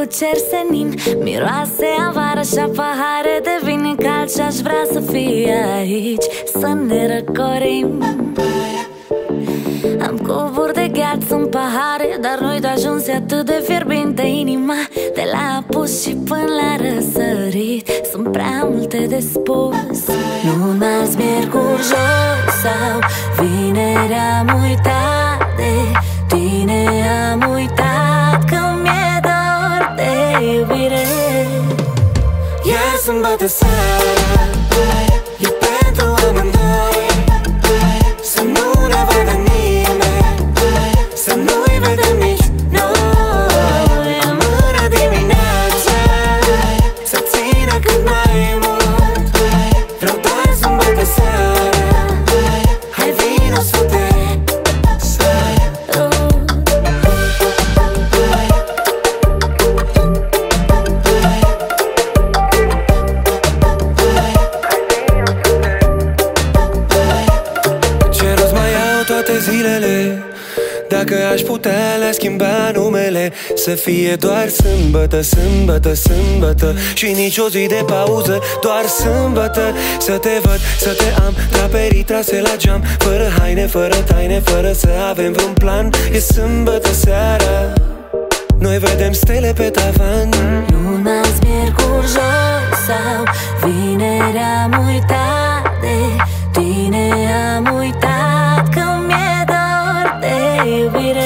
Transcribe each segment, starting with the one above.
cer senin. Miroase a vară și-a pahare de vin cald și-aș vrea să fie aici, să ne răcorim. Am cuburi de gheață în pahare, dar nu-i de ajuns, e atât de fierbinte inima. De la apus și până la răsărit sunt prea multe de spus. Luna, miercuri, joi sau vineri am uitat de tine, am uitat că mi-e dor de iubire. E sâmbătă seara, e pentru amândoi, să nu ne vadă nimeni, să nu-i vedem nici noi. Amână dimineața, să țină cât mai mult. Vreau doar sâmbătă seara, hai vino să te toate zilele. Dacă aș putea le schimba numele, să fie doar sâmbătă, sâmbătă, sâmbătă, și nici o zi de pauză, doar sâmbătă. Să te văd, să te am, draperii trase la geam, fără haine, fără taine, fără să avem vreun plan. E sâmbătă seara, noi vedem stele pe tavan. Luna, miercuri, joi sau vineri am uitat de tine, am uitat că mi-e dor de iubire.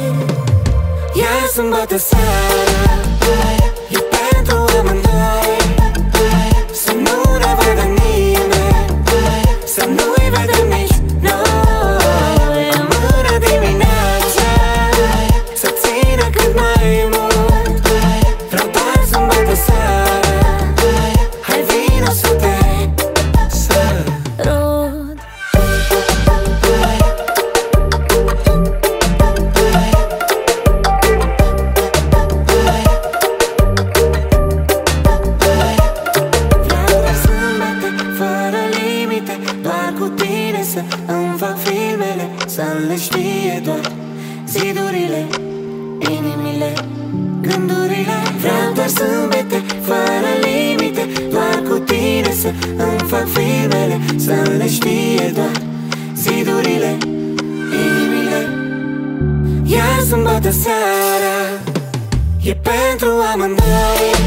E sâmbătă seara, e pentru amândoi, să nu ne vadă nimeni, să nu-i vedem nici noi. Amână dimineața, să țină cât mai mult. Vreau doar sâmbătă seara, hai vino să te sărut. îmi fac filmele, să le știe doar zidurile, inimile, gândurile. Vreau doar zâmbete, fără limite, doar cu tine să îmi fac filmele, să le știe doar zidurile, inimile. Iar sâmbătă seara e pentru amândoi.